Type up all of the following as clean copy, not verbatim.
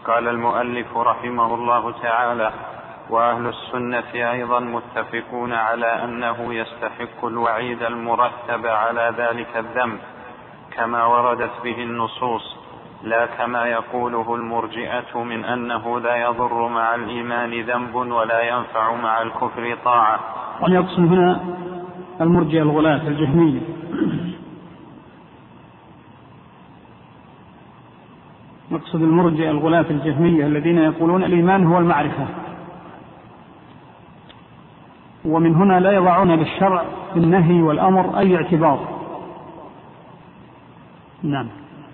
قال المؤلف رحمه الله تعالى: وأهل السنة أيضا متفقون على أنه يستحق الوعيد المرتب على ذلك الذنب كما وردت به النصوص، لا كما يقوله المرجئة من أنه لا يضر مع الإيمان ذنب ولا ينفع مع الكفر طاعة. ويقصد هنا المرجئة الغلاة الجهمية، يقصد المرجئة الغلاة الجهمية الذين يقولون الإيمان هو المعرفة، ومن هنا لا يضعون للشرع النهي والأمر أي اعتبار. نعم.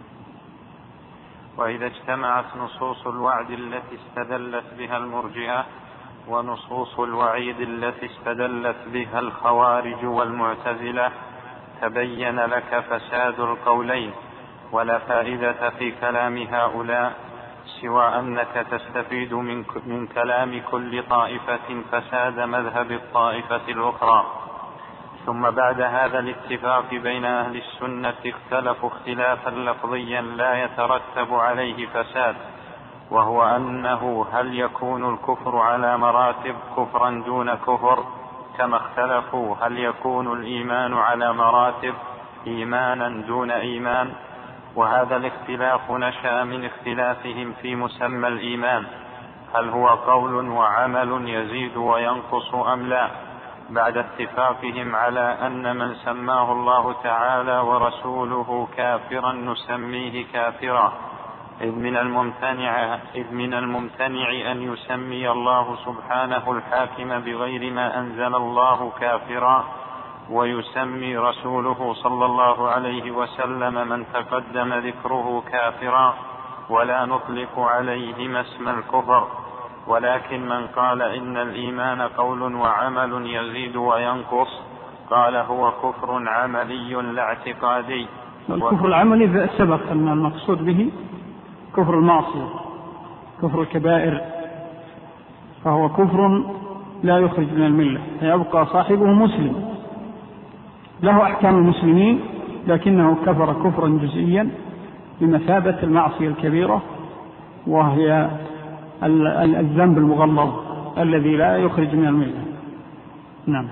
وإذا اجتمعت نصوص الوعد التي استدلت بها المرجئة ونصوص الوعيد التي استدلت بها الخوارج والمعتزلة تبين لك فساد القولين، ولا فائدة في كلام هؤلاء سوى أنك تستفيد من كلام كل طائفة فساد مذهب الطائفة الأخرى. ثم بعد هذا الاتفاق بين أهل السنة اختلفوا اختلافا لفظيا لا يترتب عليه فساد، وهو أنه هل يكون الكفر على مراتب كفرا دون كفر، كما اختلفوا هل يكون الإيمان على مراتب إيمانا دون إيمان. وهذا الاختلاف نشأ من اختلافهم في مسمى الإيمان، هل هو قول وعمل يزيد وينقص أم لا، بعد اتفاقهم على أن من سماه الله تعالى ورسوله كافرا نسميه كافرا، إذ من الممتنع أن يسمي الله سبحانه الحاكم بغير ما أنزل الله كافرا، ويسمي رسوله صلى الله عليه وسلم من تقدم ذكره كافرا، ولا نطلق عليهما اسم الكفر. ولكن من قال إن الإيمان قول وعمل يزيد وينقص قال هو كفر عملي لا اعتقادي. الكفر العملي سبق أن المقصود به كفر المعصية، كفر الكبائر، فهو كفر لا يخرج من الملة، فيبقى صاحبه مسلم له أحكام المسلمين، لكنه كفر كفرا جزئيا بمثابة المعصية الكبيرة، وهي الذنب المغلظ الذي لا يخرج من الملة. نعم.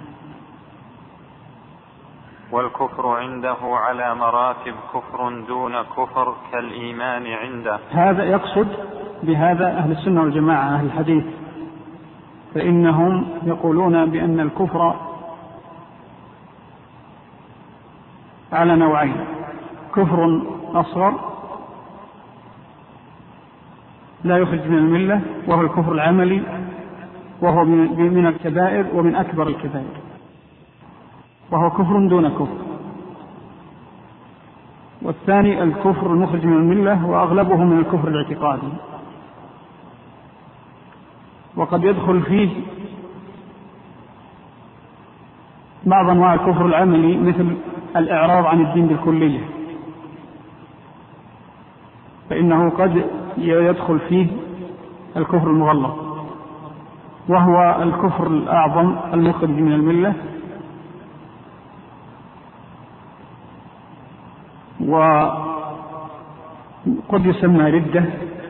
والكفر عنده على مراتب كفر دون كفر كالإيمان عنده. هذا يقصد بهذا أهل السنة والجماعة أهل الحديث، فإنهم يقولون بأن الكفر على نوعين: كفر أصغر لا يخرج من الملة وهو الكفر العملي، وهو من الكبائر ومن أكبر الكبائر، وهو كفر دون كفر. والثاني الكفر المخرج من الملة وأغلبه من الكفر الاعتقادي، وقد يدخل فيه بعض أنواع الكفر العملي مثل الإعراض عن الدين بالكلية، فإنه قد يدخل فيه الكفر المغلظ، وهو الكفر الأعظم المخرج من الملة، وقد يسمى ردة،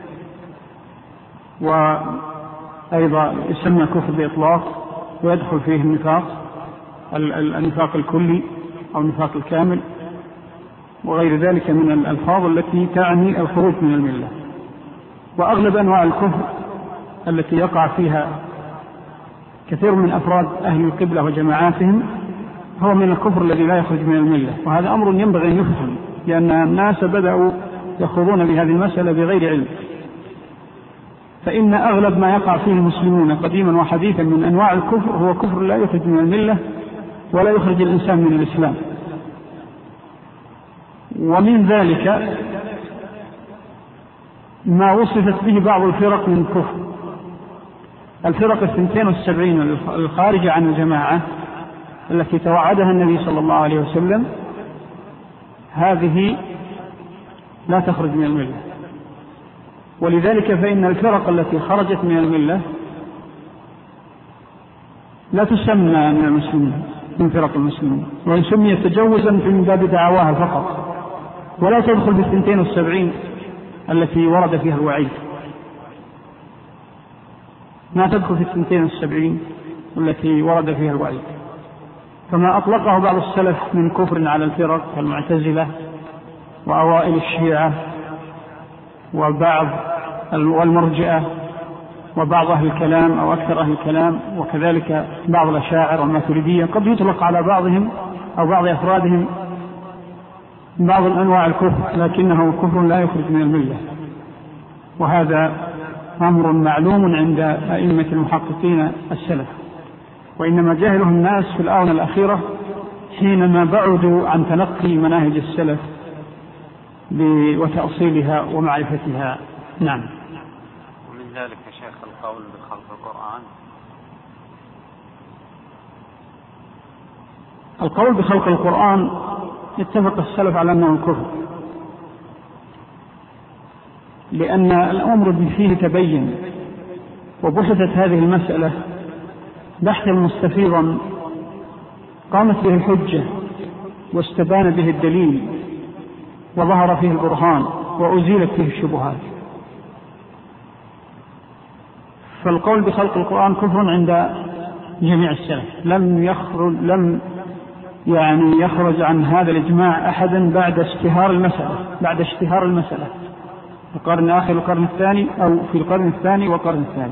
وأيضا يسمى كفر بإطلاق، ويدخل فيه النفاق الكلي أو النفاق الكامل وغير ذلك من الألفاظ التي تعني الخروج من الملة. وأغلب أنواع الكفر التي يقع فيها كثير من أفراد أهل القبلة وجماعاتهم هو من الكفر الذي لا يخرج من الملة، وهذا أمر ينبغي أن يفهم، لأن الناس بدأوا يخوضون بهذه المسألة بغير علم. فإن أغلب ما يقع فيه المسلمون قديما وحديثا من أنواع الكفر هو كفر لا يخرج من الملة ولا يخرج الإنسان من الإسلام. ومن ذلك ما وصفت به بعض الفرق من الكفر، الفرق 72 الخارجة عن الجماعة التي توعدها النبي صلى الله عليه وسلم، هذه لا تخرج من الملة. ولذلك فإن الفرق التي خرجت من الملة لا تسمى من المسلمين من فرق المسلمين، وإن سميت تجوزا من باب دعواها فقط، ولا تدخل ب 72 التي ورد فيها الوعيد. ما تدخل في 72 التي ورد فيها الوعيد، كما أطلقه بعض السلف من كفر على الفرق والمعتزلة وأوائل الشيعة وبعض والمرجئة وبعض أهل الكلام أو أكثر أهل الكلام، وكذلك بعض الأشاعرة والماتريدية. قد يطلق على بعضهم أو بعض أفرادهم بعض أنواع الكفر، لكنه كفر لا يخرج من الملة، وهذا أمر معلوم عند أئمة المحققين السلف، وإنما جهله الناس في الآونة الأخيرة حينما بعدوا عن تلقي مناهج السلف وتأصيلها ومعرفتها. نعم. ومن ذلك شيخ القول بخلق القرآن. القول بخلق القرآن اتفق السلف على أنه كفر، لأن الأمر فيه تبين، وبحثت هذه المسألة بحثا مستفيضا قامت به الحجة واستبان به الدليل وظهر فيه البرهان وأزيلت فيه الشبهات. فالقول بخلق القرآن كفر عند جميع السلف، لم يخرج عن هذا الإجماع أحدا بعد اشتهار المسألة القرن آخر القرن الثاني أو في القرن الثاني والقرن الثاني.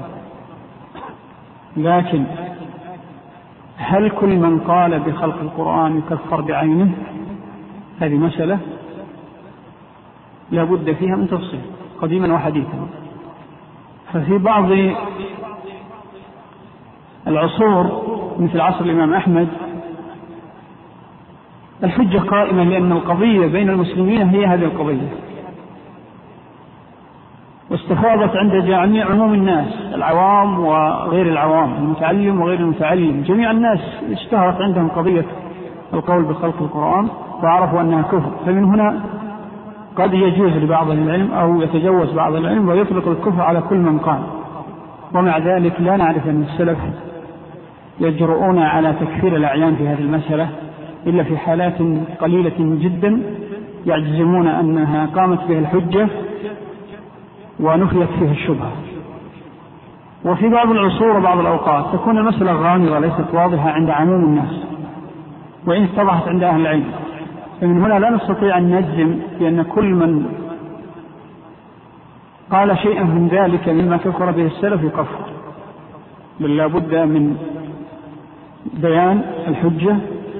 لكن هل كل من قال بخلق القرآن يكفر بعينه؟ هذه مسألة لا بد فيها من تفصيل قديما وحديثا. ففي بعض العصور مثل عصر الإمام أحمد الحجة قائمة، لأن القضية بين المسلمين هي هذه القضية، واستفاضت عند جميع عموم الناس، العوام وغير العوام، المتعلم وغير المتعلم، جميع الناس اشتهرت عندهم قضية القول بخلق القرآن وعرفوا أنها كفر. فمن هنا قد يجوز لبعض العلم أو يتجوز بعض العلم ويطلق الكفر على كل من قال، ومع ذلك لا نعرف أن السلف يجرؤون على تكفير الأعيان في هذه المسألة إلا في حالات قليلة جدا يعجزمون أنها قامت بها الحجة ونفيت فيها الشبهة. وفي بعض العصور وبعض الأوقات تكون المسألة غامضة ليست واضحة عند عموم الناس وإن اتضحت عند أهل العلم، فمن هنا لا نستطيع أن نجزم بأن كل من قال شيئا من ذلك مما كفر به السلف يكفر، بل لا بد من بيان الحجة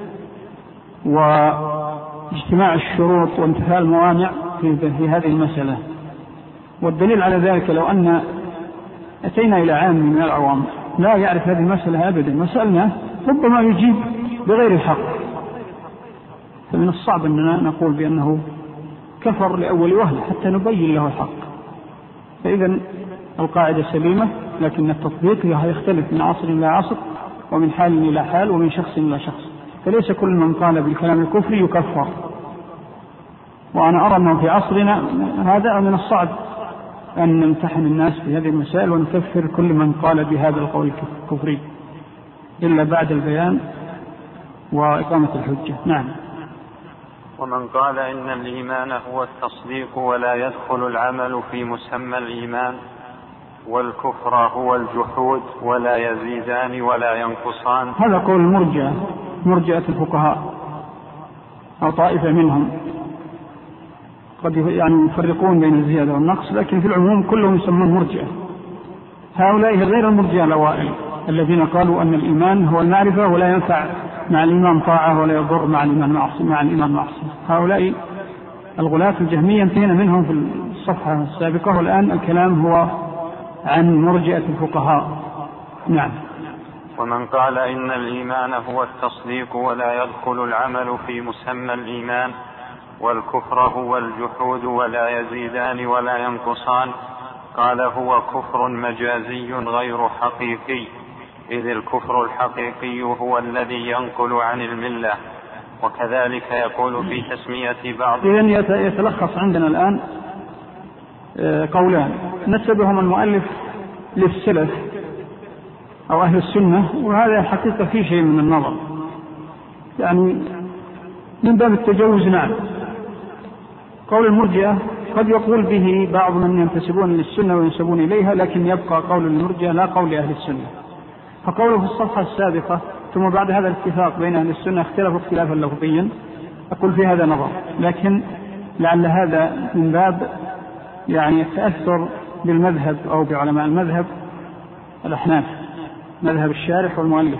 واجتماع الشروط وانتفاء الموانع في هذه المسألة. والدليل على ذلك لو أن أتينا إلى عام من العوام لا يعرف هذه المسألة أبدا وسألنا ربما يجيب بغير الحق، فمن الصعب أننا نقول بأنه كفر لأول وهلة حتى نبين له الحق. فإذا القاعدة سليمة، لكن التطبيق يختلف من عصر إلى عصر ومن حال إلى حال ومن شخص إلى شخص، فليس كل من قال بالكلام الكفري يكفر. وأنا أرى أنه في عصرنا هذا من الصعب أن نمتحن الناس في هذه المسائل ونكفر كل من قال بهذا القول الكفري إلا بعد البيان وإقامة الحجة. نعم. ومن قال إن الإيمان هو التصديق ولا يدخل العمل في مسمى الإيمان، والكفر هو الجحود ولا يزيدان ولا ينقصان. هذا قول مرجئة الفقهاء أو طائفة منهم، قد يفرقون بين الزيادة والنقص، لكن في العموم كلهم يسمون مرجئة. هؤلاء غير المرجئة الأوائل الذين قالوا أن الإيمان هو المعرفة ولا ينفع مع الإيمان طاعة ولا يضر مع الإيمان معصية. هؤلاء الغلاة الجهمية انتهينا منهم في الصفحة السابقة، والآن الكلام هو عن مرجئة الفقهاء. نعم. ومن قال إن الإيمان هو التصديق ولا يدخل العمل في مسمى الإيمان، والكفر هو الجحود ولا يزيدان ولا ينقصان، قال هو كفر مجازي غير حقيقي، إذ الكفر الحقيقي هو الذي ينقل عن الملة. وكذلك يقول في تسمية بعض. إذن يتلخص عندنا الآن قولان نسبهم المؤلف للسلف أو أهل السنة، وهذا حقيقة فيه شيء من النظر، يعني من باب التجوز. نعم. قول المرجئة قد يقول به بعض من ينتسبون للسنة وينسبون إليها، لكن يبقى قول المرجئة لا قول أهل السنة. فقوله في الصفحة السابقة: ثم بعد هذا الاتفاق بين أهل السنة اختلفوا اختلافا لفظيا، أقول في هذا نظر، لكن لعل هذا من باب يعني التأثر بالمذهب أو بعلماء المذهب الأحناف، مذهب الشارح والمؤلف.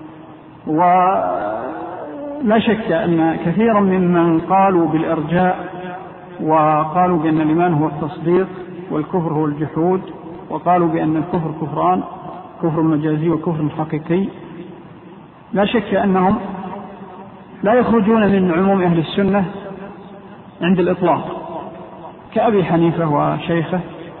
ولا شك أن كثيرا ممن قالوا بالإرجاء وقالوا بأن الإيمان هو التصديق والكفر هو الجحود، وقالوا بأن الكفر كفران، كفر مجازي وكفر حقيقي، لا شك أنهم لا يخرجون من عموم أهل السنة عند الإطلاق، كأبي حنيفة وشيخه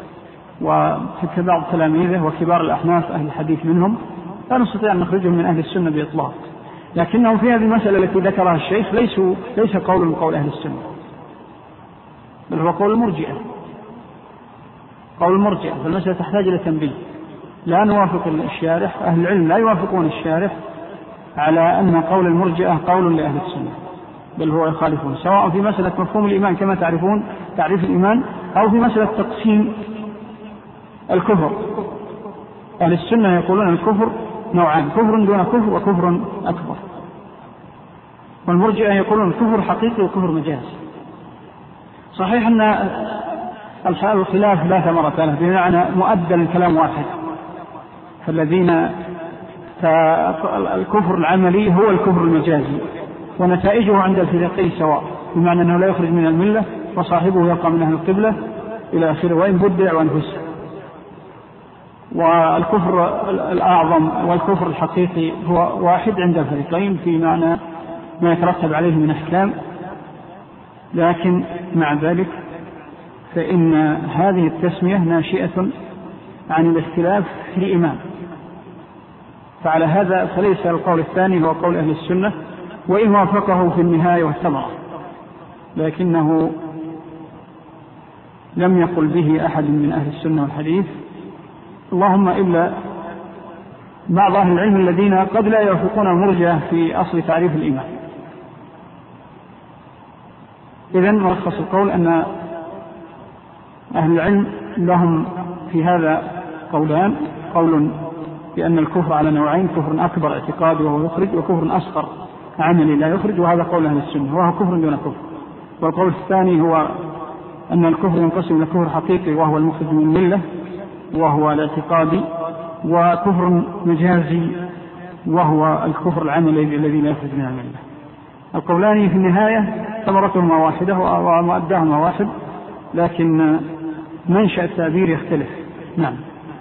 وكبعض تلاميذه وكبار الأحناف أهل الحديث منهم، لا نستطيع أن نخرجهم من أهل السنة بإطلاق. لكنهم في هذه المسألة التي ذكرها الشيخ ليس قول من قول أهل السنة، بل هو قول المرجئة، قول المرجئة. فالمسألة تحتاج إلى تنبيه. لا نوافق الشارح، أهل العلم لا يوافقون الشارح على أن قول المرجئة قول لأهل السنة، بل هو يخالفون، سواء في مسألة مفهوم الإيمان كما تعرفون تعريف الإيمان، أو في مسألة تقسيم الكفر. أهل السنة يقولون الكفر نوعان: كفر دون كفر وكفر أكبر. والمرجئة يقولون الكفر حقيقي وكفر مجازي. صحيح أن الخلاف لا ثمرة له، بمعنى مؤدى الكلام واحد. فالذين الكفر العملي هو الكفر المجازي، ونتائجه عند الفريقين سواء، بمعنى أنه لا يخرج من الملة وصاحبه يبقى من أهل القبلة إلى آخره، وإن بدع وانفسه. والكفر الأعظم والكفر الحقيقي هو واحد عند الفريقين في معنى ما يترتب عليه من أحكام. لكن مع ذلك فإن هذه التسمية ناشئة عن الاختلاف في الإيمان، فعلى هذا فليس القول الثاني هو قول أهل السنة، وإن وافقه في النهاية والثمرة، لكنه لم يقل به أحد من أهل السنة والحديث، اللهم إلا بعض أهل العلم الذين قد لا يوافقون المرجئة في أصل تعريف الإيمان. إذن ملخص القول أن أهل العلم لهم في هذا قولان: قول بأن الكفر على نوعين: كفر أكبر اعتقادي وهو يخرج، وكفر أصغر عملي لا يخرج، وهذا قول أهل السنة وهو كفر دون كفر. والقول الثاني هو أن الكفر ينقسم إلى كفر حقيقي وهو المخرج من الملة وهو الاعتقادي، وكفر مجازي وهو الكفر العملي الذي لا يخرج من الملة. القولان في النهاية ثمرتهما واحدة ومؤداهما واحد، لكن منشأ التعبير يختلف. نعم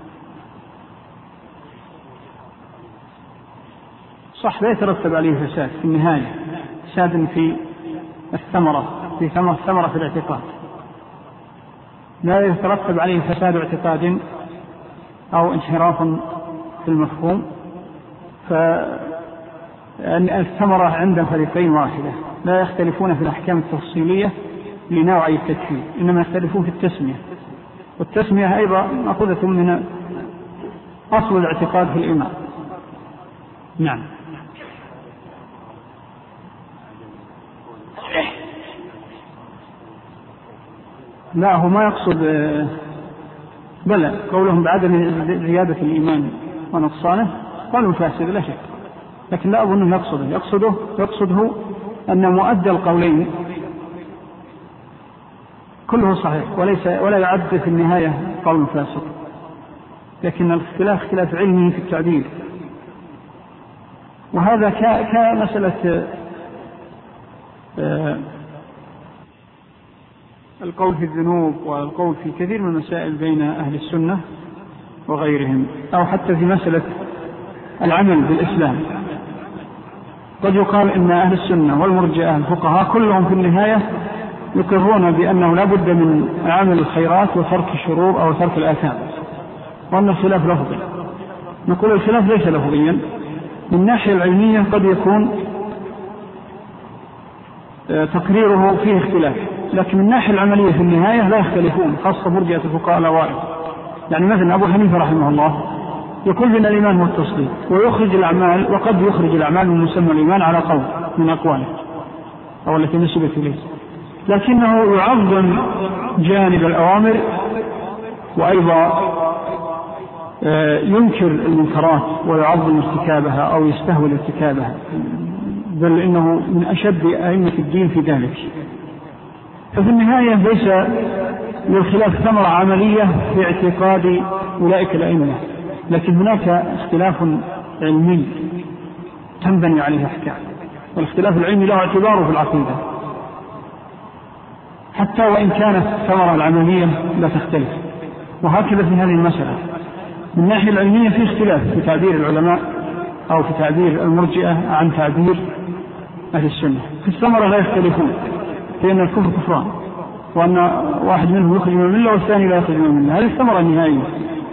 صح، لا يترتب عليه فساد في النهاية، فساد في الثمرة، في ثمرة في الاعتقاد، لا يترتب عليه فساد اعتقاد أو انحراف في المفهوم. فالثمرة عند الفريقين واحدة، لا يختلفون في الأحكام التفصيلية لنوعي التكفير، إنما يختلفون في التسمية، والتسمية أيضا مأخوذة من أصل الاعتقاد في الإيمان. نعم. لا، هو ما يقصد، بلى قولهم بعدم زيادة الإيمان ونقصانه قالوا فاسد لا شك، لكن لا أظن يقصده أن مؤدى القولين كله صحيح ولا يعد في النهاية قول فاسد، لكن الاختلاف اختلاف علمي في التعديل. وهذا كمسألة القول في الذنوب والقول في كثير من المسائل بين أهل السنة وغيرهم، أو حتى في مسألة العمل بالإسلام. قد يقال إن أهل السنة والمرجئة الفقهاء كلهم في النهاية يقرون بأنه لا بد من عمل الخيرات وترك الشرور أو ترك الآثام، وأن الخلاف لفظي. نقول الخلاف ليس لفظيا، من الناحية العلمية قد يكون تقريره فيه اختلاف، لكن من الناحية العملية في النهاية لا يختلفون، خاصة مرجئة الفقهاء الأوائل. يعني مثلا أبو حنيفة رحمه الله يقول بأن الإيمان هو التصديق ويخرج الأعمال، وقد يخرج الأعمال من مسمى الإيمان على قول من أقواله أو التي نسبت إليه. لكنه يعظم جانب الأوامر، وأيضا ينكر المنكرات ويعظم ارتكابها أو يستهول ارتكابها، بل إنه من أشد أئمة الدين في ذلك. ففي النهاية ليس للخلاف ثمرة عملية في اعتقاد أولئك الأئمة، لكن هناك اختلاف علمي تنبني عليه أحكام، والاختلاف العلمي له اعتباره في العقيدة حتى وإن كانت الثمرة العملية لا تختلف. وهكذا في هذه المسألة من الناحية العلمية في اختلاف في تعبير العلماء أو في تعبير المرجئة عن تعبير أهل السنة. في الثمرة لا يختلفون، لأن الكفر كفران، وأن واحد منهم يخرج من الملة والثاني لا يخرج من الملة، هذه الثمرة النهائية.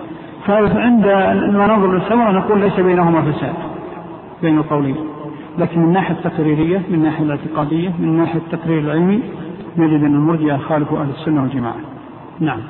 فعند ما ننظر للثمرة نقول ليس بينهما فساد بين القولين، لكن من الناحية التقريرية، من الناحية الاعتقادية، من الناحية التقرير العلمي، نجد أن المرجئة خالف أهل السنة والجماعة. نعم.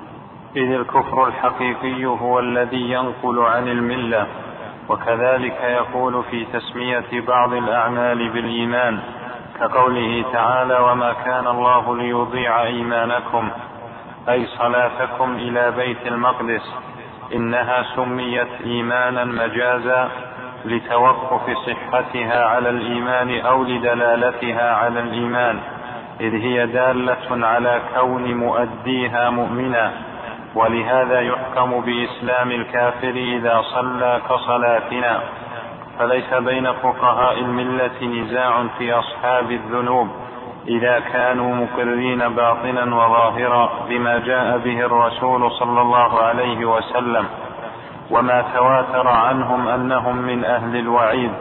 إذ الكفر الحقيقي هو الذي ينقل عن الملة، وكذلك يقول في تسمية بعض الأعمال بالإيمان، كقوله تعالى: وما كان الله ليضيع إيمانكم، أي صلاتكم إلى بيت المقدس، إنها سميت إيمانا مجازا لتوقف صحتها على الإيمان أو لدلالتها على الإيمان، إذ هي دالة على كون مؤديها مؤمنا، ولهذا يحكم بإسلام الكافر إذا صلى كصلاتنا. فليس بين فقهاء الملة نزاع في أصحاب الذنوب إذا كانوا مقرين باطنا وظاهرا بما جاء به الرسول صلى الله عليه وسلم، وما تواتر عنهم أنهم من أهل الوعيد.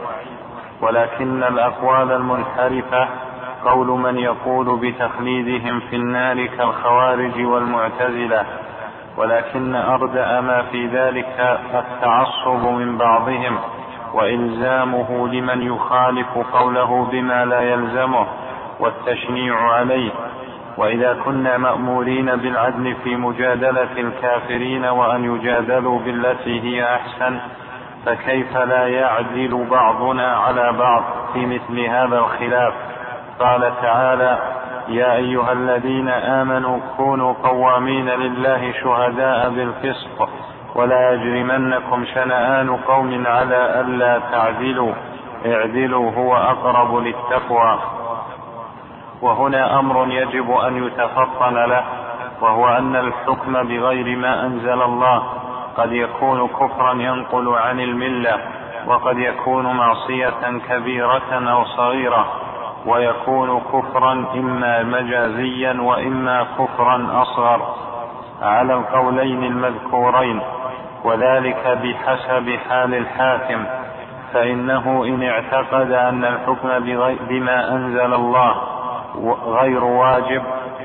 ولكن الأقوال المنحرفة قول من يقول بتخليدهم في النار كالخوارج والمعتزلة، ولكن أردأ ما في ذلك التعصب من بعضهم وإلزامه لمن يخالف قوله بما لا يلزمه والتشنيع عليه. وإذا كنا مأمورين بالعدل في مجادلة الكافرين وأن يجادلوا بالتي هي أحسن، فكيف لا يعدل بعضنا على بعض في مثل هذا الخلاف؟ قال تعالى: يا أيها الذين آمنوا كونوا قوامين لله شهداء بالقسط ولا يجرمنكم شنآن قوم على ألا تعدلوا اعدلوا هو أقرب للتقوى. وهنا أمر يجب أن يتفطن له، وهو أن الحكم بغير ما أنزل الله قد يكون كفرا ينقل عن الملة، وقد يكون معصية كبيرة أو صغيرة، ويكون كفرا إما مجازيا وإما كفرا أصغر على القولين المذكورين، وذلك بحسب حال الحاكم. فإنه إن اعتقد أن الحكم بما أنزل الله غير واجب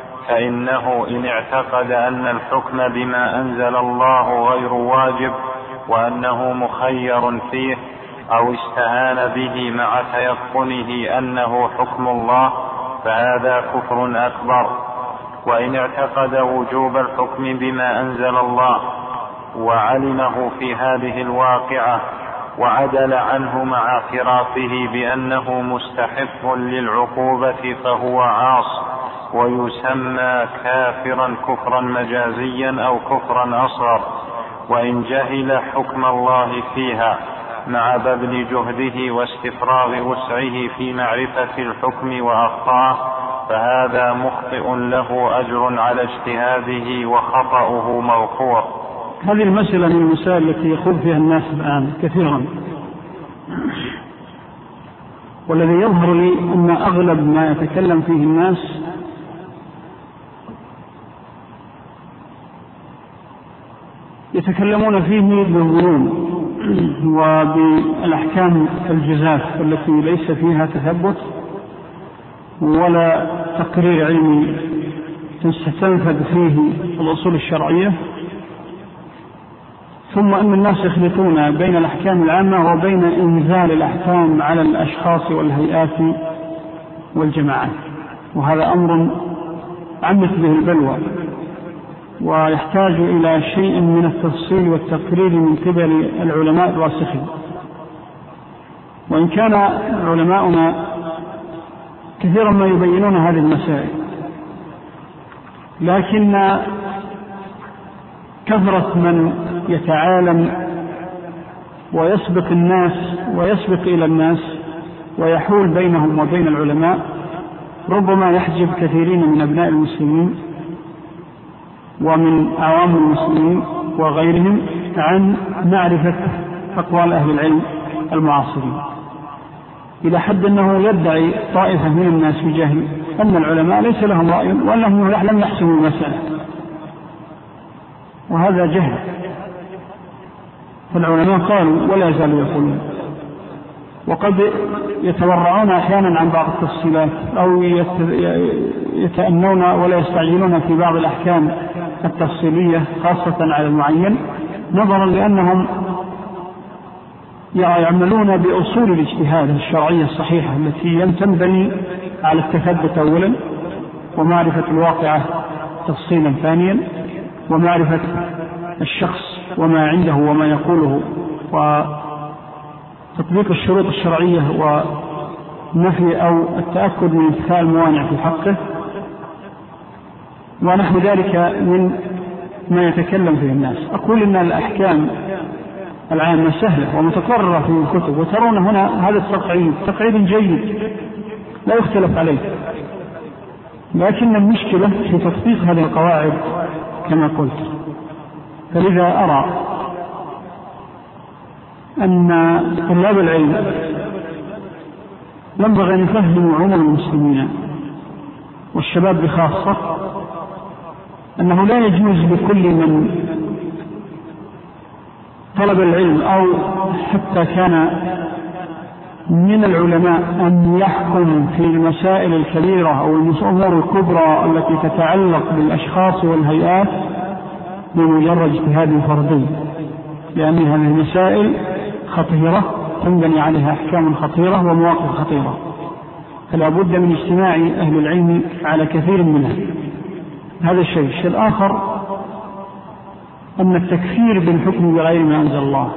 وأنه مخير فيه أو استهان به مع تيقنه أنه حكم الله، فهذا كفر أكبر. وإن اعتقد وجوب الحكم بما أنزل الله وعلمه في هذه الواقعة وعدل عنه مع اعترافه بأنه مستحق للعقوبة، فهو عاص ويسمى كافرا كفرا مجازيا أو كفرا أصغر. وإن جهل حكم الله فيها مع بذل جهده واستفراغ وسعه في معرفة الحكم وأخطاه، فهذا مخطئ له أجر على اجتهاده وخطأه موقوع. هذه المسألة من المسائل التي يخوض فيها الناس الآن كثيرا، والذي يظهر لي أن أغلب ما يتكلم فيه الناس يتكلمون فيه بالظنون وبالأحكام الجزاف التي ليس فيها تثبت ولا تقرير علمي تستنفذ فيه الأصول الشرعية، ثم أن الناس يخلطون بين الأحكام العامة وبين إنزال الأحكام على الأشخاص والهيئات والجماعات، وهذا أمر عمت به البلوى ويحتاج إلى شيء من التفصيل والتقرير من قبل العلماء الراسخين. وإن كان علماؤنا كثيرا ما يبينون هذه المسائل لكن كثرة من يتعالم ويسبق الناس ويسبق إلى الناس ويحول بينهم وبين العلماء ربما يحجب كثيرين من أبناء المسلمين ومن عوام المسلمين وغيرهم عن معرفة أقوال أهل العلم المعاصرين، إلى حد أنه يدعي طائفة من الناس بجهل أن العلماء ليس لهم رأي وأنهم لم يحسموا المسألة، وهذا جهل. فالعلماء قالوا ولا زالوا يقولون، وقد يتورعون أحيانا عن بعض التفصيلات أو يتأنون ولا يستعجلون في بعض الأحكام التفصيلية خاصة على المعين، نظرا لأنهم يعملون بأصول الاجتهاد الشرعية الصحيحة التي تنبني على التثبت أولا، ومعرفة الواقعة تفصيلا ثانيا، ومعرفة الشخص وما عنده وما يقوله، وتطبيق الشروط الشرعية ونفي أو التأكد من انتفاء الموانع في حقه، ونحو ذلك من ما يتكلم فيه الناس. أقول إن الأحكام العامة سهلة ومتقررة في الكتب، وترون هنا هذا تقعيد جيد لا يختلف عليه، لكن المشكلة في تطبيق هذه القواعد كما قلت. فلذا أرى أن طلاب العلم ينبغي أن يفهموا عموم المسلمين والشباب بخاصة أنه لا يجوز لكل من طلب العلم أو حتى كان من العلماء أن يحكم في المسائل الكبيرة أو الأمور الكبرى التي تتعلق بالأشخاص والهيئات بمجرد اجتهاد فردي، لأن هذه المسائل خطيرة تنبني عليها أحكام خطيرة ومواقف خطيرة، فلا بد من اجتماع أهل العلم على كثير منها. هذا الشيء الآخر أن التكفير بالحكم بغير ما أنزل الله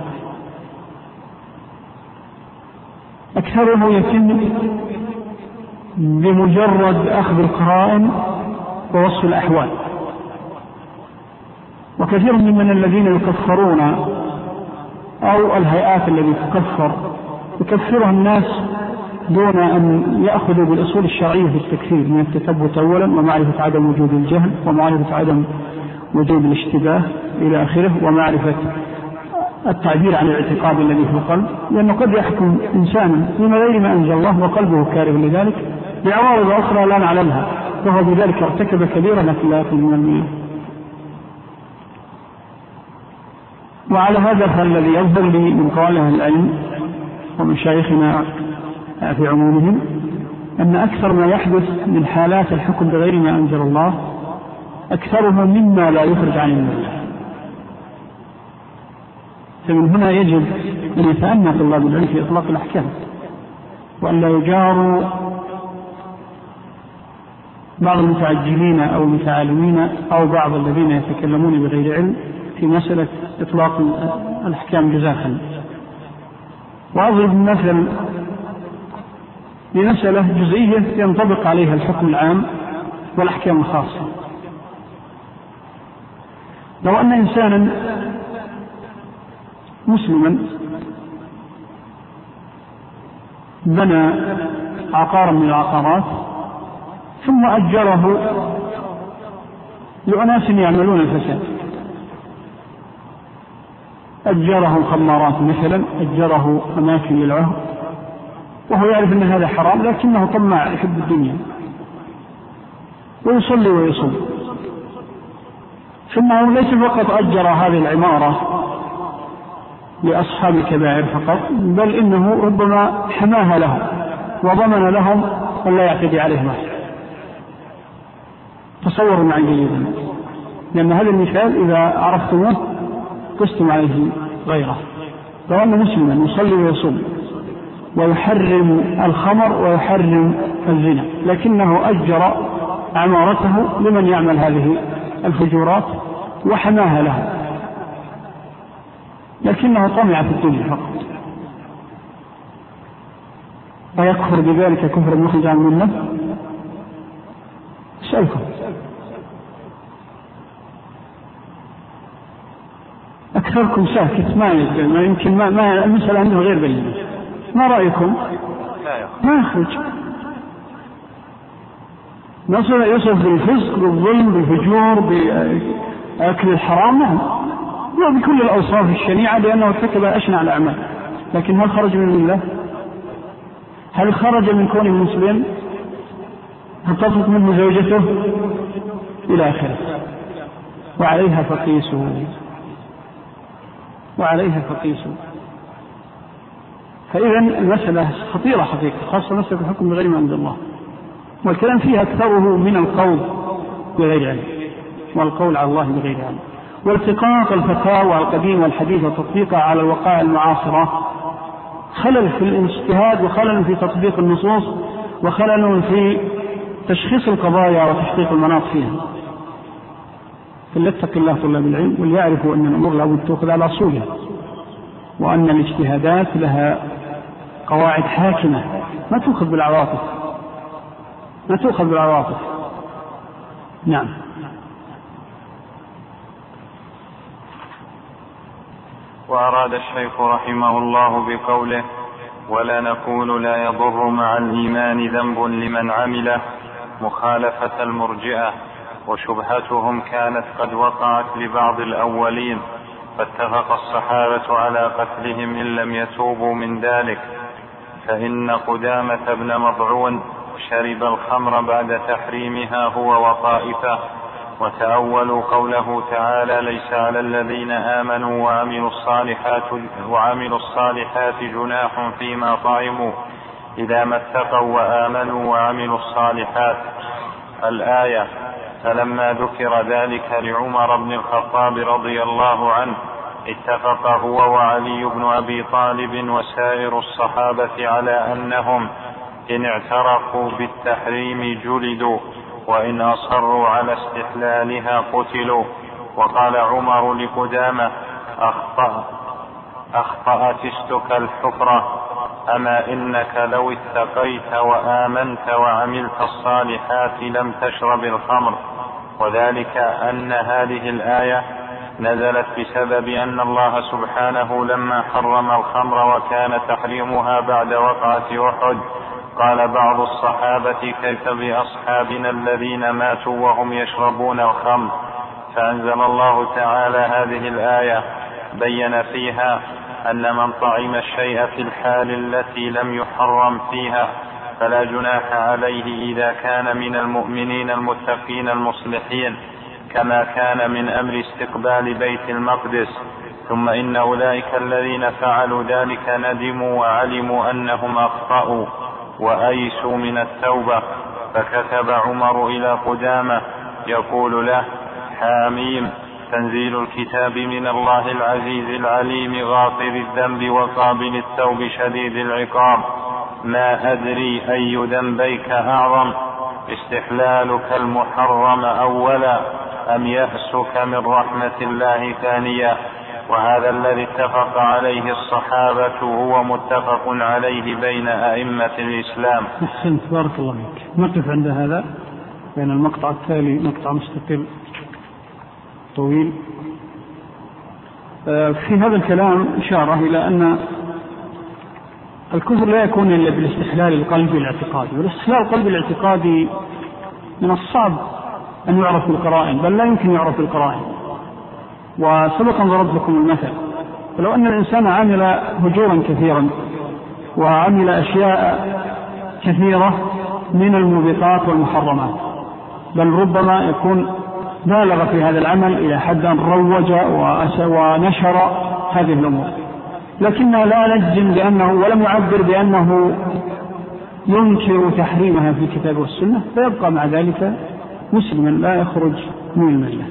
أكثره يتم بمجرد أخذ القرائن ووصف الأحوال، وكثير من الذين يكفرون أو الهيئات التي تكفر يكفرها الناس دون أن يأخذوا بالأصول الشرعية في التكفير من التثبت أولا، ومعرفة عدم وجود الجهل، ومعرفة عدم وجود الاشتباه إلى آخره، ومعرفة التعبير عن الاعتقاد الذي في القلب، لأنه قد يحكم إنسانا بما غير ما أنزل الله وقلبه كاره لذلك بعوارض أخرى لا نعلمها، وهو بذلك ارتكب كبيرة لا من المئة. وعلى هذا فالذي يظهر لي من قول أهل العلم ومشايخنا في عمومهم أن أكثر ما يحدث من حالات الحكم بغير ما أنزل الله أكثرها مما لا يخرج عن الملة. فمن هنا يجب أن يتأنى طلاب العلم في إطلاق الأحكام، وأن لا يجاروا بعض المتعجلين أو المتعالمين أو بعض الذين يتكلمون بغير علم في مسألة إطلاق الأحكام جزافا. وأضرب مثل لمسألة جزئية ينطبق عليها الحكم العام والأحكام الخاصة. لو أن إنسانا مسلما بنى عقارا من العقارات ثم أجره لأناس يعملون الفساد، أجره خمارات مثلا، أجره أماكن للعهد، وهو يعرف أن هذا حرام لكنه طماع يحب الدنيا ويصلي ويصوم، ثم ليس فقط أجر هذه العمارة لأصحاب الكبائر فقط، بل إنه ربما حماها لهم وضمن لهم أن لا يعتدي عليهم. تصوروا معي جيدا، لأن هذا المثال إذا عرفتموه قستم عليه غيره. لو أن مسلما يصلي ويصوم ويحرم الخمر ويحرم الزنا، لكنه أجر عمارته لمن يعمل هذه الفجورات وحماها له، لكنه طمع في الدنيا فقط، ويكفر بذلك كفر مخرج عن الملة؟ اسألكم أكثركم ساكت ما يمكن ما المسألة عنده غير بينة. ما رأيكم؟ ما يخرج يصف بالفسق بالظلم بالفجور بأكل الحرام بكل الأوصاف الشنيعة لأنه ارتكب أشنع الأعمال. لكن هل خرج من الله؟ هل خرج من كونه مسلم؟ هل تطلق منه زوجته؟ إلى آخره. وعليها فقيسوا. فإذا المسألة خطيرة حقيقة، خاصة مسألة الحكم بغير ما عند الله، والكلام فيها أكثره من القول بغير علم والقول على الله بغير علم، والتقاط الفتاوى القديمة والحديث وتطبيقها على الوقائع المعاصرة خلل في الاجتهاد وخلل في تطبيق النصوص وخلل في تشخيص القضايا وتحقيق المناط فيها. فليتق الله طلاب العلم وليعرفوا أن الأمور لابد تأخذ على أصولها، وأن الاجتهادات لها قواعد حاكمة ما تأخذ بالعواطف. نعم. وأراد الشيخ رحمه الله بقوله ولا نقول لا يضر مع الإيمان ذنب لمن عمله مخالفة المرجئة، وشبهتهم كانت قد وقعت لبعض الأولين، فاتفق الصحابة على قتلهم إن لم يتوبوا من ذلك. فإن قدامة بن مضعون شرب الخمر بعد تحريمها هو وطائفة، وتأولوا قوله تعالى ليس على الذين آمنوا وعملوا الصالحات جناح فيما طعموا إذا ما اتقوا وآمنوا وعملوا الصالحات الآية. فلما ذكر ذلك لعمر بن الخطاب رضي الله عنه اتفق هو وعلي بن أبي طالب وسائر الصحابة على أنهم إن اعترفوا بالتحريم جلدوا، وإن أصروا على استحلالها قتلوا. وقال عمر لقدامة أخطأت استك الحفرة، أما إنك لو اتقيت وآمنت وعملت الصالحات لم تشرب الخمر. وذلك أن هذه الآية نزلت بسبب أن الله سبحانه لما حرم الخمر وكان تحريمها بعد وقعة أحد قال بعض الصحابة كيف بأصحابنا الذين ماتوا وهم يشربون الخمر، فأنزل الله تعالى هذه الآية بين فيها أن من طعم الشيء في الحال التي لم يحرم فيها فلا جناح عليه إذا كان من المؤمنين المتقين المصلحين، كما كان من أمر استقبال بيت المقدس. ثم إن أولئك الذين فعلوا ذلك ندموا وعلموا أنهم أخطأوا وأيسوا من التوبة، فكتب عمر إلى قدامة يقول له حاميم تنزيل الكتاب من الله العزيز العليم غافر الذنب وقابل التوب شديد العقاب، ما أدري أي ذنبيك أعظم استحلالك المحرم أولا أم يأسك من رحمة الله ثانيا. وهذا الذي اتفق عليه الصحابة هو متفق عليه بين أئمة الإسلام. أحسنت بارك الله فيك. نقف عند هذا، بين المقطع التالي مقطع مستقل طويل. في هذا الكلام إشارة إلى أن الكفر لا يكون إلا بالاستحلال القلبي الاعتقادي، والاستحلال القلبي الاعتقادي من الصعب أن يعرف بالقرائن، بل لا يمكن يعرف بالقرائن. وسبقا ضربت لكم المثل، فلو أن الإنسان عمل هجورا كثيرا وعمل أشياء كثيرة من الموبقات والمحرمات، بل ربما يكون بالغ في هذا العمل إلى حد أن روج ونشر هذه الأمور، لكنه لا نجزم بأنه ولم يعبر بأنه ينكر تحريمها في الكتاب والسنة، فيبقى مع ذلك مسلما لا يخرج من الملة.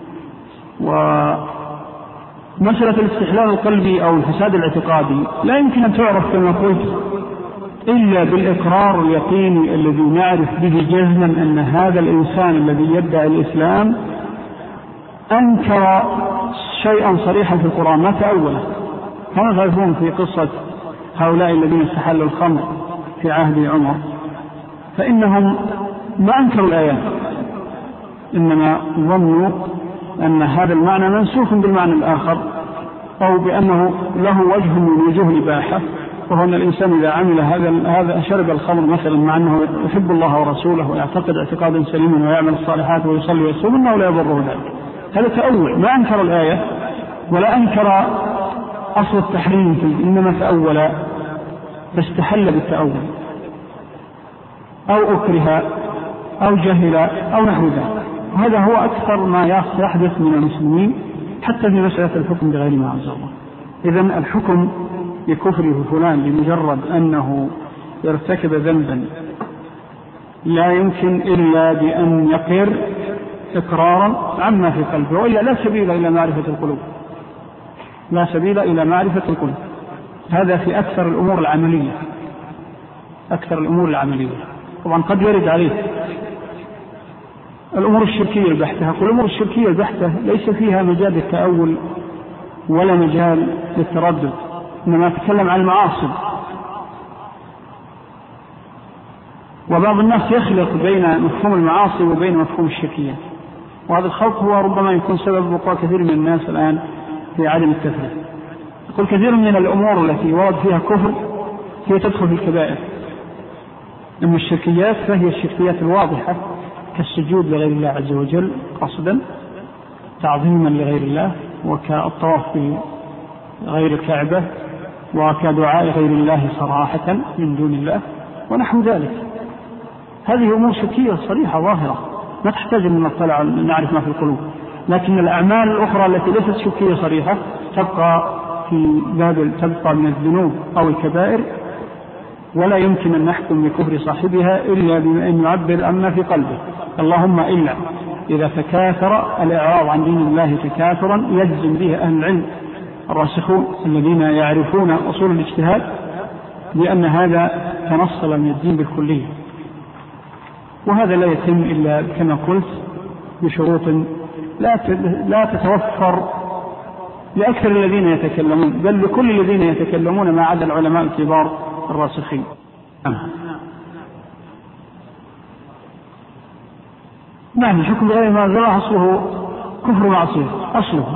ومسألة الاستحلال القلبي أو الفساد الاعتقادي لا يمكن أن تعرف كما قلت إلا بالإقرار اليقيني الذي نعرف به جزما أن هذا الإنسان الذي يدعي الإسلام أنكر شيئا صريحا في القرآن ما تأوله. كما تعرفون في قصة هؤلاء الذين استحلوا الخمر في عهد عمر، فإنهم ما أنكروا الآيات، إنما ظنوا أن هذا المعنى منسوخ بالمعنى الآخر أو بأنه له وجه من وجوه الإباحة، وهو أن الإنسان إذا عمل هذا شرب الخمر مثلا مع أنه يحب الله ورسوله ويعتقد اعتقادا سليما ويعمل الصالحات ويصلي ويصوم أنه لا يضره ذلك. هذا تأول، ما أنكر الآية ولا أنكر أصل التحريم فيه، إنما تأول فاستحل بالتأول أو أكره أو جهل أو نحو ذلك. وهذا هو أكثر ما يحدث من المسلمين حتى في مسألة الحكم بغير ما أنزل الله. إذن الحكم بكفر فلان لمجرد أنه يرتكب ذنبا لا يمكن إلا بأن يقر إقرارا عما في قلبه، وإلا لا سبيل إلى معرفة القلوب، لا سبيل إلى معرفة القلوب. هذا في أكثر الأمور العملية، أكثر الأمور العملية. طبعا قد يرد عليه الأمور الشركية البحتة. الأمور الشركية البحتة ليس فيها مجال للتأول ولا مجال للتردد، إنما أتكلم عن المعاصي. وبعض الناس يخلط بين مفهوم المعاصي وبين مفهوم الشركية، وهذا الخلط هو ربما يكون سبب بقاء كثير من الناس الآن في عدم التفريق. يقول كثير من الأمور التي ورد فيها كفر هي تدخل في الكبائر. أما الشركيات فهي الشركيات الواضحة كالسجود لغير الله عز وجل قصدا تعظيما لغير الله، وكالطواف بغير الكعبة، وكدعاء غير الله صراحة من دون الله ونحو ذلك. هذه أمور شركية صريحة ظاهرة ما تحتاج أن نطلع نعرف ما في القلوب. لكن الأعمال الأخرى التي ليست شركية صريحة تبقى في باب تبقى من الذنوب أو الكبائر، ولا يمكن أن نحكم بكفر صاحبها إلا بأن يعبر عما في قلبه، اللهم إلا إذا تكاثر الإعراض عن دين الله تكاثرا يجزم به أهل العلم الراسخون الذين يعرفون أصول الاجتهاد لأن هذا تنصل من الدين بالكلية. وهذا لا يتم إلا كما قلت بشروط لا تتوفر لأكثر الذين يتكلمون، بل لكل الذين يتكلمون ما عدا العلماء الكبار الراسخين. نعم، الحكم بغير ما أنزل الله أصله كفر معصية، أصله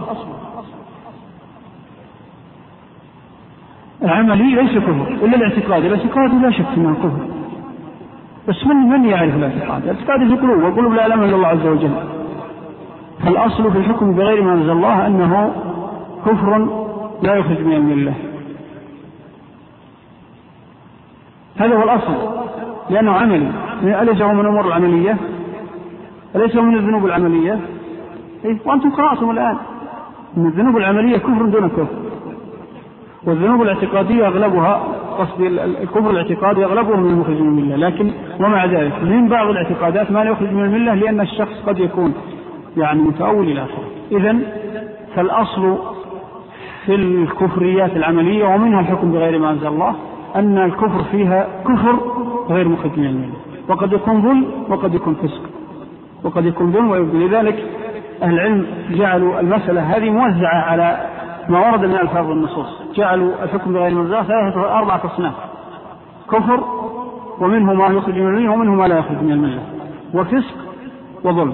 العملي ليس كفر إلا الاعتقاد. الاعتقاد لا شك أنه كفر، بس من يعرف الاعتقاد؟ الاعتقاد في القلوب، والقلوب لا يعلمها إلا الله عز وجل. فالأصل في الحكم بغير ما أنزل الله أنه كفر لا يخرج من الملة. هذا هو الأصل، لأنه عملي. أليس هو من الأمور العملية؟ أليس هو من الذنوب العملية؟ وأنتم قرأتم الآن أن الذنوب العملية كفر دون كفر، والذنوب الاعتقادية أغلبها قصد الكفر الاعتقادي أغلبه من المخرج من الملة. لكن ومع ذلك من بعض الاعتقادات ما لا يخرج من الملة، لأن الشخص قد يكون متأول إلى آخره. إذن فالأصل في الكفريات العملية ومنها الحكم بغير ما أنزل الله أن الكفر فيها كفر غير مخرج من الملة، وقد يكون ظلم وقد يكون فسق وقد يكون ظلم ويبدل. لذلك أهل العلم جعلوا المسألة هذه موزعة على ما ورد من ألفاظ النصوص، جعلوا الحكم بغير ما أنزل الله 4 أصناف: كفر، ومنه ما يخرج من الملة، ومنه ما لا يخرج من الملة، وفسق، وظلم.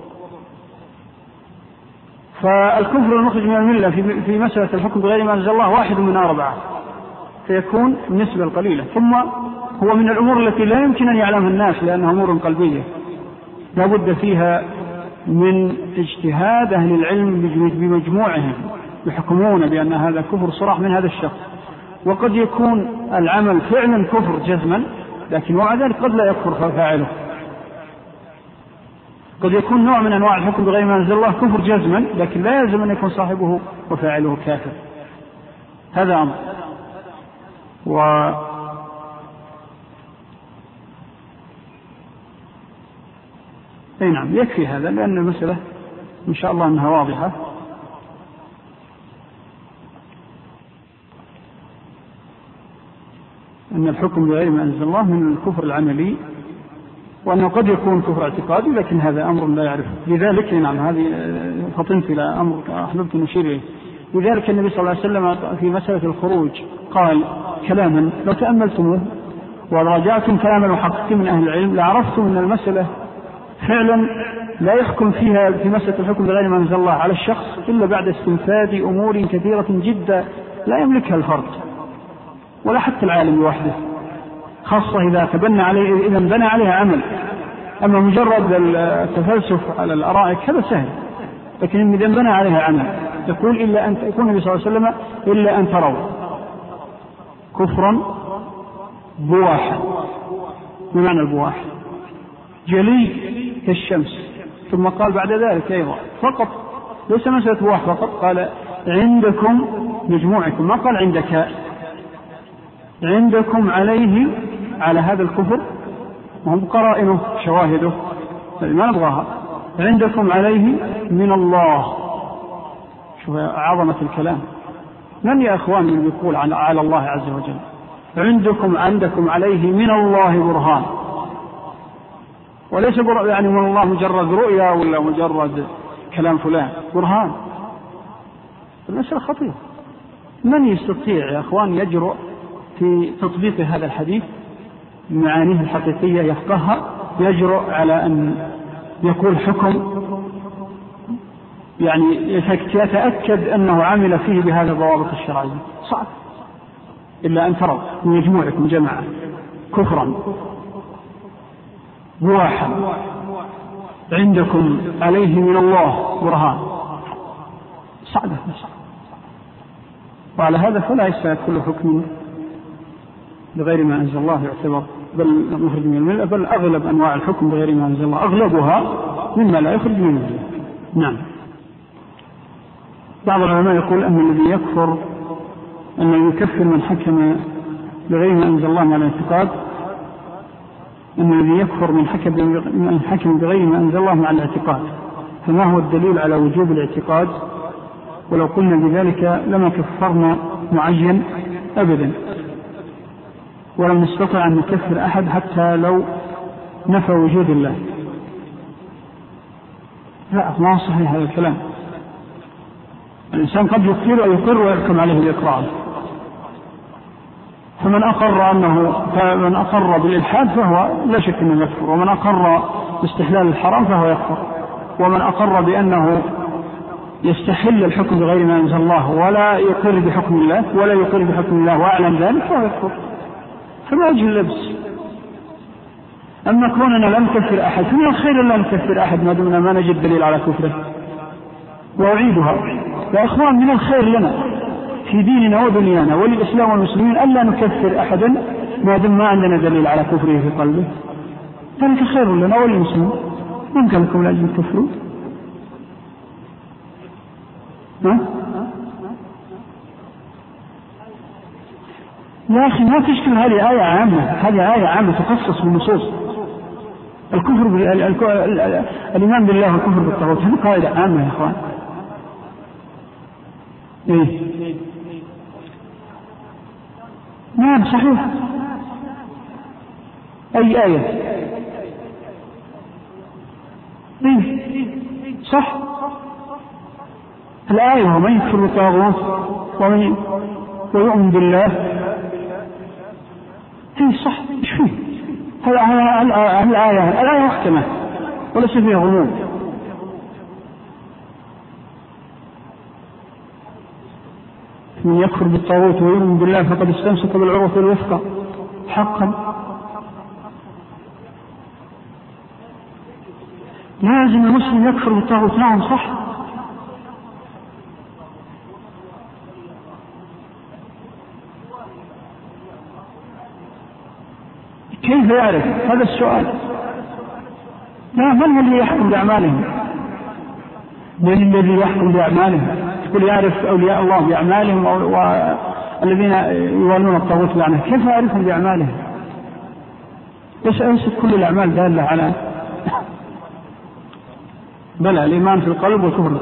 فالكفر المخرج من الملة في مسألة الحكم بغير ما أنزل الله 1 من 4، فيكون النسبة القليلة. ثم هو من الأمور التي لا يمكن أن يعلمها الناس لأنها أمور قلبية لا بد فيها من اجتهاد أهل العلم بمجموعهم، يحكمون بأن هذا كفر صراح من هذا الشخص. وقد يكون العمل فعلا كفر جزما، لكن ومع ذلك قد لا يكفر فاعله. قد يكون نوع من أنواع الحكم بغير ما أنزل الله كفر جزما، لكن لا يلزم أن يكون صاحبه وفاعله كافر. هذا أمر. أي نعم، يكفي هذا لأن المسألة إن شاء الله أنها واضحة. أن الحكم بغير ما أنزل الله من الكفر العملي، وأنه قد يكون كفر اعتقادي، لكن هذا أمر لا يعرف. لذلك نعم، هذه فطنت إلى أمر أحببت نشير إليه. لذلك النبي صلى الله عليه وسلم في مسألة الخروج قال كلاما لو تأملتموه وراجعتم كلاما وحققتم من أهل العلم لعرفتم أن المسألة فعلا لا يحكم فيها في مسألة الحكم بغير ما أنزل الله على الشخص إلا بعد استنفاذ أمور كثيرة جدا لا يملكها الفرد ولا حتى العالم لوحده، خاصة إذا تبنى عليه، إذا بنى عليها عمل. أما مجرد التفلسف على الأرائك هذا سهل، لكن إذا بنى عليها عمل يقول إلا أن يكون النبي صلى الله عليه وسلم إلا أن تروا كفرا بواحا، بمعنى البواح جلي كالشمس. ثم قال بعد ذلك أيضا فقط، ليس مسألة بواح فقط، قال عندكم مجموعكم، ما قال عندك، عندكم عليه، على هذا الكفر وهم قرائنه شواهده ما نبغاها، عندكم عليه من الله. شوف عظمة الكلام. من يا أخوان من يقول على الله عز وجل عندكم عليه من الله برهان، وليس يعني من الله مجرد رؤيا ولا مجرد كلام فلان، برهان. المسألة خطيرة. من يستطيع يا أخوان يجرؤ في تطبيق هذا الحديث معانيه الحقيقية يفقهها، يجرؤ على أن يقول حكم يعني يتأكد أنه عمل فيه بهذا الضوابط الشرعية؟ صعب. إلا أن تروا من مجموعكم جماعة كفرا بواحا عندكم عليه من الله برهان، صعبة. وعلى هذا فلا يستوى كل حكم بغير ما أنزل الله يعتبر بل مخرج من الملة، بل أغلب أنواع الحكم بغير ما أنزل الله أغلبها مما لا يخرج من الملة. نعم. بعض العلماء يقول أن الذي يكفر أنه يكفر من حكم بغير ما أنزل الله مع الاعتقاد، أن الذي يكفر من حكم بغير ما أنزل الله مع الاعتقاد، فما هو الدليل على وجوب الاعتقاد؟ ولو قلنا بذلك لما كفرنا معين أبدا، ولم نستطع أن نكفر أحد حتى لو نفى وجود الله. لا، ما صحيح هذا الكلام. الإنسان قد يقر ويحكم عليه الإقرار، فمن أقر بالإلحاد فهو لا شك أنه يكفر، ومن أقر باستحلال الحرام فهو يكفر، ومن أقر بأنه يستحل الحكم بغير ما أنزل الله ولا يقر بحكم الله وأعلم ذلك فهو يكفر. فما وجه اللبس؟ أما كوننا لم نكفر أحد فمن الخير لا نكفر أحد ما دمنا ما نجد دليل على كفره. وأعيدها يا أخوان، من الخير لنا في ديننا ودنيانا وللإسلام والمسلمين ألا نكفر أحدا ما دم ما عندنا دليل على كفره في قلبه، ذلك خير لنا وللمسلمين. من قال لكم لا يجب تكفرون؟ يا أخي ما تشكل، هذه آية عامة تخصص بالنصوص. الكفر الإيمان بالله والكفر بالطاغوت هذه قاعدة عامة يا أخوان. إيه؟ نعم صحيح. أي آية؟ إيه؟ صح. الآية ومن يكفر بالطاغوت ويؤمن بالله، إيه صح. إيش فيه؟ الآية محكمة وليس فيها غموض. من يكفر بالطاغوت ويؤمن بالله فقد استمسك بالعروة الوثقى حقا. لازم المسلم يكفر بالطاغوت. نعم صح. كيف يعرف؟ هذا السؤال. لا، من الذي يحكم بأعمالهم؟ من الذي يحكم بأعمالهم؟ تقول يعرف أولياء الله بأعمالهم والذين يوالون الطاغوت لعنه، كيف يعرفهم بأعمالهم؟ ليست كل الأعمال دالة على بلى الإيمان في القلب والكفر.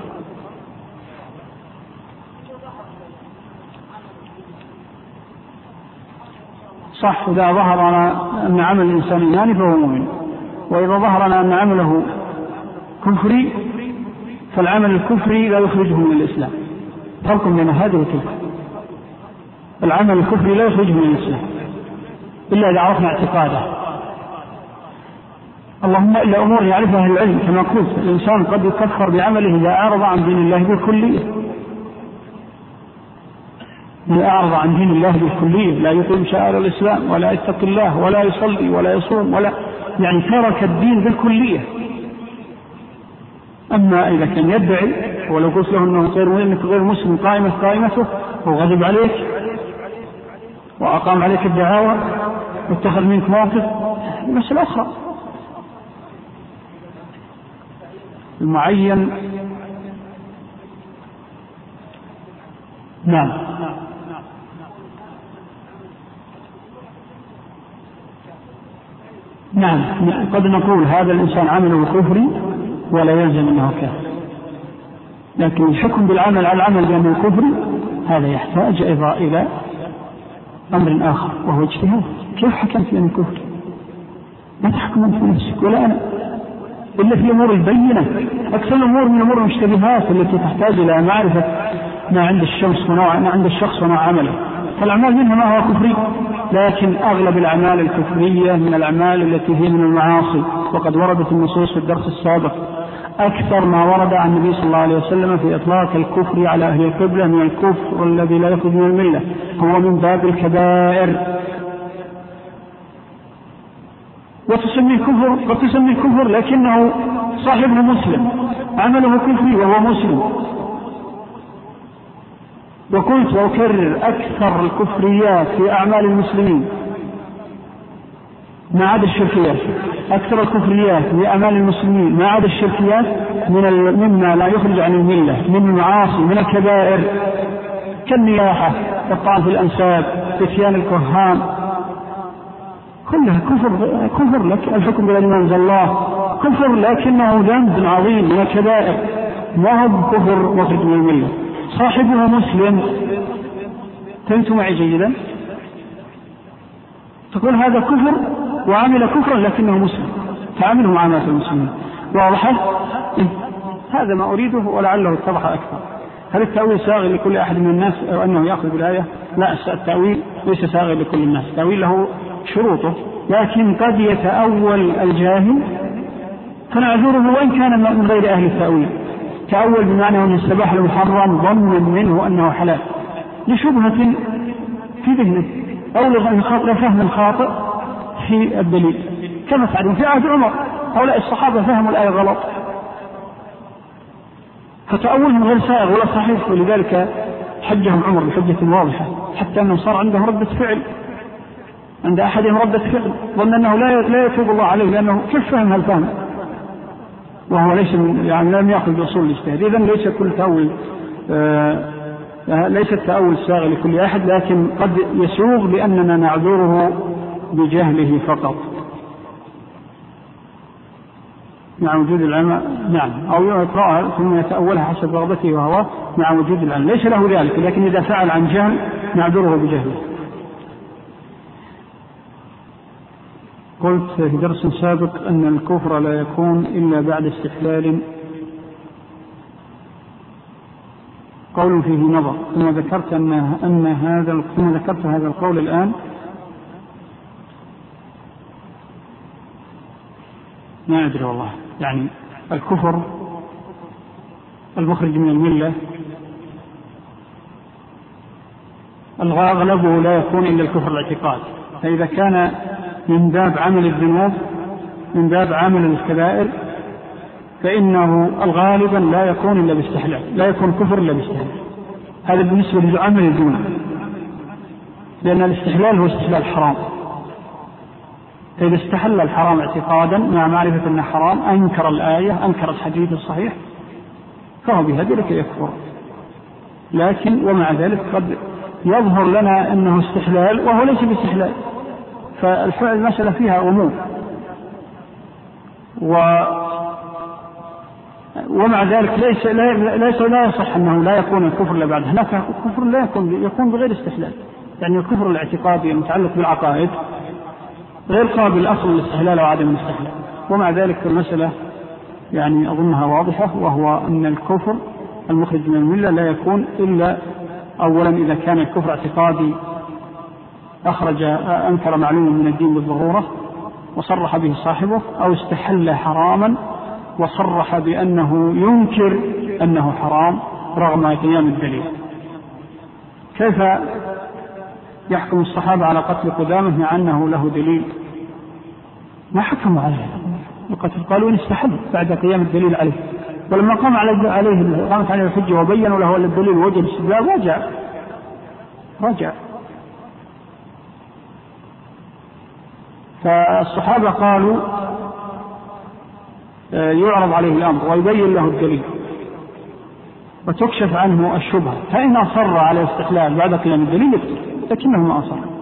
صح. إذا ظهر أن عمل الإنسان إيماني فهو مؤمن، وإذا ظهر أن عمله كفري فالعمل الكفري لا يخرجه من الإسلام. فرق بين هذا وتلك. العمل الكفري لا يخرجه من الإسلام إلا إذا عرفنا اعتقاده. اللهم إلا أمور يعرفها أهل العلم. كما قلت الإنسان قد يكفر بعمله إذا أعرض عن دين الله بالكلية، إذا أعرض عن دين الله بالكلية، لا يقيم شعائر الإسلام ولا يتقي الله ولا يصلي ولا يصوم ولا يعني ترك الدين بالكلية. أما إذا كان يدعي ولو قلت له أنه غير مسلم قائمته وغضب عليك وأقام عليك الدعاوى واتخذ منك موقف، مسألة أخرى. المعين نعم قد نقول هذا الإنسان عمله كفري ولا يلزم أنه كافر، لكن الحكم بالعمل على العمل بأنه كفري هذا يحتاج أيضا إلى أمر آخر وهو اجتهاد. كيف حكمت بأنه كفري؟ ما تحكم في نفسك ولا أنا إلا في أمور البينة. أكثر الأمور من أمور المشتبهات التي تحتاج إلى معرفة ما عند الشخص ونوع عمله، فالأعمال منها ما هو كفري، لكن أغلب الأعمال الكفرية من الأعمال التي هي من المعاصي. وقد وردت النصوص في الدرس السابق أكثر ما ورد عن النبي صلى الله عليه وسلم في إطلاق الكفر على أهل القبلة من الكفر الذي لا يخرج من الملة، هو من باب الكبائر. وتسميه كفر لكنه صاحبه مسلم، عمله كفري وهو مسلم. وكنت أكرر أكثر الكفريات في أعمال المسلمين ما عدا الشركيات، أكثر الكفريات في أعمال المسلمين ما عدا الشركيات مما لا يخرج عن الملة من المعاصي من الكبائر، كالنياحة كالطعن في الأنساب اتيان الكهان، كلها كفر لك الحكم بغير ما أنزل الله كفر، لكنه ذنب عظيم من الكبائر، ما هو كفر مخرج من الملة. صاحبه مسلم. فهمتم معي جيدا؟ تقول هذا كفر وعمل كفرا لكنه مسلم، فعمله معاملة المسلمين. واضح؟ هذا ما أريده ولعله اتضح أكثر. هل التأويل ساغل لكل أحد من الناس أو أنه يأخذ بالآية؟ لا، التأويل ليس ساغل لكل الناس، التأويل له شروطه، لكن قد يتأول الجاهل فنعذره وإن كان من غير أهل التأويل. تأول بمعنى أن استباح المحرم ظنا منه أنه حلال لشبهة في ذهنه أو لفهم خاطئ في الدليل، كما فعلوا في عهد عمر. هؤلاء الصحابة فهموا الآية غلط فتأولهم غير سائغ ولا صحيح، ولذلك حجهم عمر بحجة واضحة، حتى أنه صار عندهم ردة فعل، عند أحدهم ردة فعل ظن أنه لا يتوب الله عليه لأنه كيف فهم هالفهم وهو ليس يعني لم يأخذ بأصول الاجتهاد. إذن ليس كل تأويل ليس التأويل ساغ لكل أحد، لكن قد يسوغ بأننا نعذره بجهله فقط مع وجود العلم. نعم، أو يقرأها ثم يتأولها حسب رغبته وهو مع وجود العلم، ليس له ذلك، لكن إذا فعل عن جهل نعذره بجهله. قلت في درس سابق أن الكفر لا يكون إلا بعد استحلال، قول فيه نظر، ثم ذكرت هذا القول الآن. ما أدري والله، يعني الكفر المخرج من الملة الغالب لا يكون إلا الكفر الاعتقاد، فإذا كان من باب عمل الذنوب من باب عمل الكبائر فإنه الغالبا لا يكون إلا باستحلال، لا يكون كفر إلا باستحلال. هذا بالنسبة لعمل الذنوب، لأن الاستحلال هو استحلال حرام، فإذا استحل الحرام اعتقادا مع معرفة أنه حرام أنكر الآية أنكر الحديث الصحيح فهو بهذلك يكفر. لكن ومع ذلك قد يظهر لنا أنه استحلال وهو ليس باستحلال، فالمسألة فيها عموم. ومع ذلك لا يصح أنه لا يكون الكفر إلا بعد. هناك كفر لا يكون بغير استحلال، يعني الكفر الاعتقادي المتعلق بالعقائد غير قابل أصل الاستحلال وعدم الاستحلال. ومع ذلك المسألة يعني أظنها واضحة، وهو أن الكفر المخرج من الملة لا يكون إلا أولا إذا كان الكفر اعتقادي أنكر معلوم من الدين بالضرورة، وصرح به صاحبه، أو استحل حراما وصرح بأنه ينكر أنه حرام رغم قيام الدليل. كيف يحكم الصحابة على قتل قدامة مع أنه له دليل؟ ما حكموا عليه القتل، قالوا إن استحل بعد قيام الدليل عليه، ولما قامت عليه الحجة وبينوا له الدليل وجب استدلال رجع. فالصحابة قالوا يعرض عليه الأمر ويبين له الدليل وتكشف عنه الشبهة، فإن أصر على استحلال بعد قيام الدليل يقتل، لكنه ما أصر.